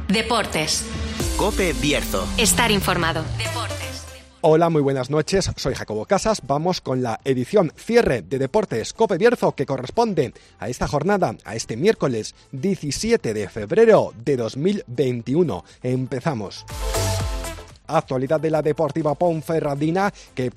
Deportes. COPE Bierzo. Estar informado. Deportes. Hola, muy buenas noches, soy Jacobo Casas. Vamos con la edición cierre de Deportes COPE Bierzo, que corresponde a esta jornada, a este miércoles 17 de febrero de 2021. Empezamos. Actualidad de la Deportiva Ponferradina, que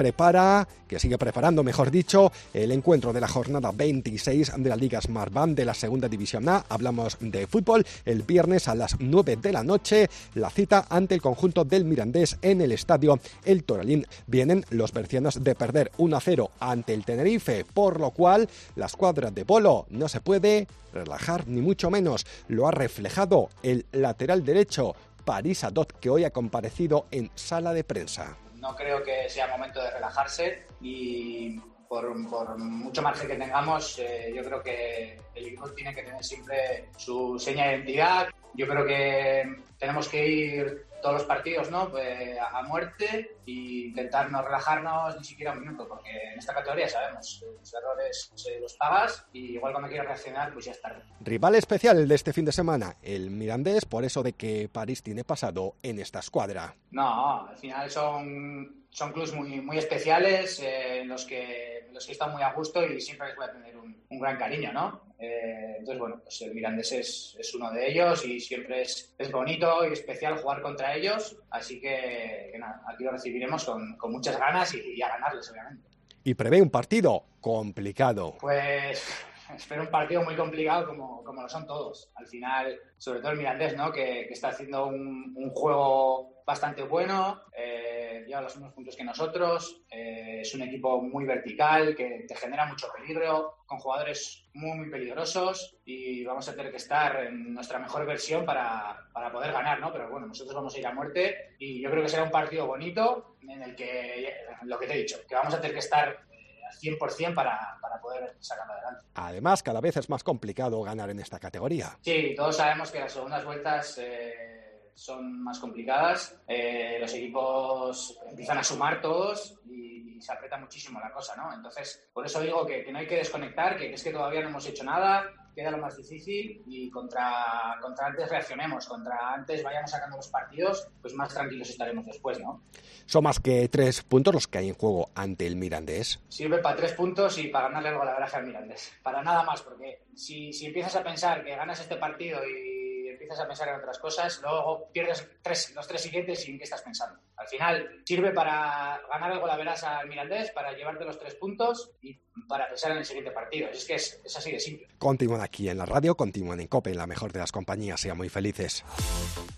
sigue preparando, mejor dicho, el encuentro de la jornada 26 de la Liga Smartbank de la Segunda División A. Hablamos de fútbol. El viernes a las 9 de la noche, la cita ante el conjunto del Mirandés en el estadio El Toralín. Vienen los bercianos de perder 1-0 ante el Tenerife, por lo cual la escuadra de Polo no se puede relajar, ni mucho menos. Lo ha reflejado el lateral derecho París Adot, que hoy ha comparecido en sala de prensa. No creo que sea momento de relajarse y por mucho margen que tengamos, yo creo que el equipo tiene que tener siempre su seña de identidad. Yo creo que tenemos que ir todos los partidos, ¿no? A muerte e intentar no relajarnos ni siquiera un minuto, porque en esta categoría sabemos los errores los pagas y igual cuando quieras reaccionar pues ya es tarde. Rival especial de este fin de semana, el Mirandés, por eso de que París tiene pasado en esta escuadra. No, al final son clubes muy especiales, en los que están muy a gusto y siempre les voy a tener un gran cariño, ¿no? Entonces, bueno, pues el Mirandés es uno de ellos y siempre es bonito y especial jugar contra ellos, así que nada, aquí lo recibiremos con muchas ganas y a ganarles, obviamente. Y prevé un partido complicado. Pues espero un partido muy complicado como lo son todos. Al final, sobre todo el Mirandés, ¿no? Que está haciendo un juego bastante bueno, lleva los mismos puntos que nosotros, es un equipo muy vertical, que te genera mucho peligro, con jugadores muy peligrosos y vamos a tener que estar en nuestra mejor versión para poder ganar, ¿no? Pero bueno, nosotros vamos a ir a muerte y yo creo que será un partido bonito en el que, lo que te he dicho, que vamos a tener que estar al 100% para poder sacarlo adelante. Además, cada vez es más complicado ganar en esta categoría. Sí, todos sabemos que las segundas vueltas son más complicadas, los equipos empiezan a sumar todos y se aprieta muchísimo la cosa, ¿no? Entonces, por eso digo que no hay que desconectar, que es que todavía no hemos hecho nada, queda lo más difícil y contra antes reaccionemos, contra antes vayamos sacando los partidos, pues más tranquilos estaremos después, ¿no? Son más que 3 puntos los que hay en juego ante el Mirandés. Sirve para 3 puntos y para ganarle el golaveraje al Mirandés. Para nada más, porque si empiezas a pensar que ganas este partido y empiezas a pensar en otras cosas, luego pierdes los 3 siguientes y en qué estás pensando. Al final sirve para ganar el golaveraje al Mirandés, para llevarte los 3 puntos y para pensar en el siguiente partido. Es que es así de simple. Continúan aquí en la radio, continúan en COPE, en la mejor de las compañías. Sean muy felices.